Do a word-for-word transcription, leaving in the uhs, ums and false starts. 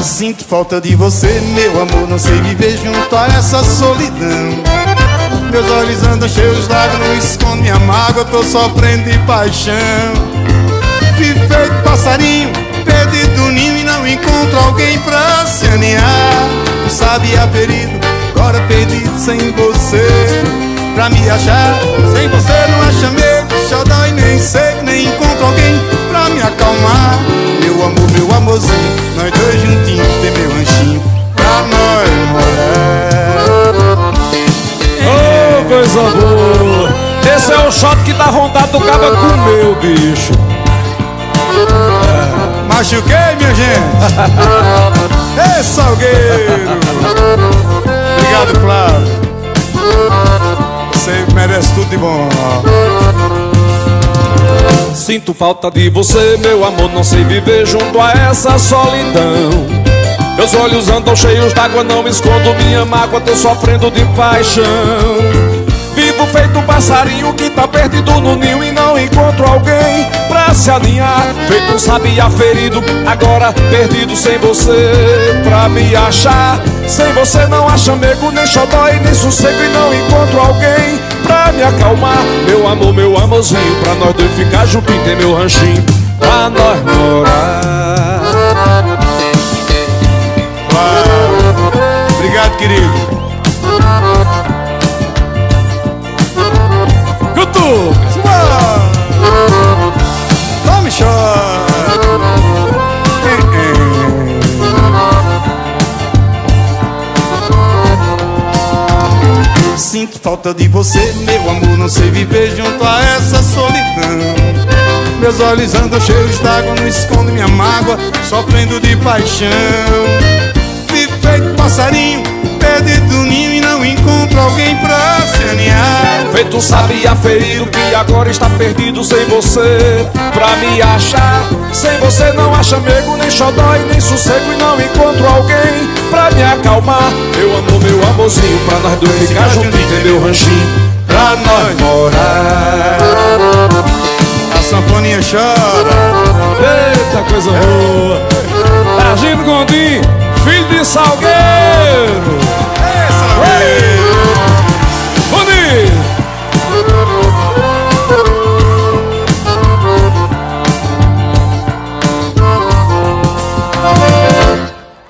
Sinto falta de você, meu amor, não sei viver junto a essa solidão. Meus olhos andam cheios d'água, não escondo minha mágoa, tô sofrendo de paixão. Vivo feito passarinho, perdido no ninho e não encontro alguém pra se aninhar. Não sabia ferido, agora perdido sem você. Pra me achar, sem você não acha medo, xodó e nem sei, nem encontro alguém pra me acalmar. Meu amor, meu amorzinho, nós dois juntinhos, tem meu ranchinho pra nós morar. Oh, coisa boa! Esse é o shot que dá vontade do cabo comer, o bicho. É. Machuquei, minha gente. Ei, Salgueiro. Obrigado, Flávio. Você merece tudo de bom. Sinto falta de você, meu amor, não sei viver junto a essa solidão. Meus olhos andam cheios d'água, não escondo minha mágoa, tô sofrendo de paixão. Vivo feito um passarinho que tá perdido no ninho e não encontro alguém pra se aninhar. Feito um sabiá ferido, agora perdido sem você pra me achar. Sem você não acha mego, nem xodó e nem sossego e não encontro alguém pra me acalmar. Meu amor, meu amorzinho, pra nós dois ficar juntinho, tem meu ranchinho pra nós morar. Obrigado, querido. Cutuca! Tome chora. Sinto falta de você, meu amor, não sei viver junto a essa solidão. Meus olhos andam cheios d'água, não escondo minha mágoa, sofrendo de paixão. Vivo feito passarinho, perdido no ninho e não encontro alguém pra se aninhar. Feito um sabiá ferido que agora está perdido sem você pra me achar. Sem você não acha mego, nem xodó e nem sossego e não encontro alguém pra me acalmar. Meu amor, meu amorzinho, pra nós dois ficar juntinho, tem meu ranchinho pra nós morar. A sanfoninha chora. Eita, coisa boa. Targino Gondim, filho de Salgueiro.